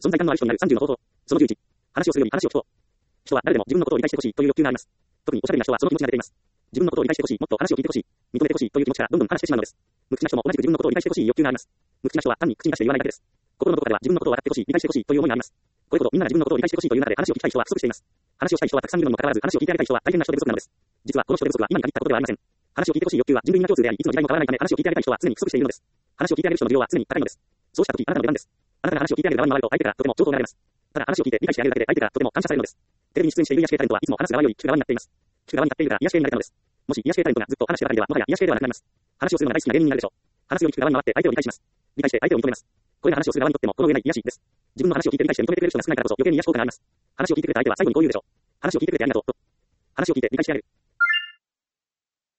存在感のある人になる30の方法。その11。話をするより話を聞こう。人は誰でも自分のことを理解してほしいという欲求があります。特におしゃべりな人はその気持ちが出ています。自分のことを理解してほしい、もっと話を聞いてほしい、認めてほしいという気持ちからどんどん話してしまうのです。無口な人も同じく自分のことを理解してほしい欲求があります。無口な人は単に口に出して言わないだけです。心のどこかでは自分のことを分かってほしい、理解してほしいという思いがあります。これほどみんなが自分のことを理解してほしいという中で話を聞きたい人は不足しています。話をしたい人はたくさんいるのにもかかわらず話を聞いてあげたい人は大変な人手不足なのです。実はこの人手不足は今に限ったことではありません。話を聞いてほしい欲求は人類の共通であり、いつの時代も変わらないため話を聞いてあげたい人は常に不足しているのです。話を聞いてあげる人の需要は常に高いのです。そうした時あなたの出番です。あなたが話を聞いてあげる側に回ると相手からとても情報が得られます。ただ話を聞いて理解してあげるだけで相手からとても感謝されるのです。テレビに出演している癒し系タレントはいつも話す側より聞く側になっています。聞く側になっているから癒し系になれたのです。もし癒し系タレントがずっと話してばかりではもはや癒し系ではなくなります。話をするのが大好きな芸人になるでしょう。話すように聞く側に回って相手を理解します。理解して相手を認めます。これが話をする側にとってもこの上ない癒しです。自分の話を聞いて理解して認めてくれる人が少ないからこそ余計に癒し効果があります。話を聞いてくれた相手は最後にこう言うでしょう。話を聞いてくれてありがとうと。話を聞いて理解してやる。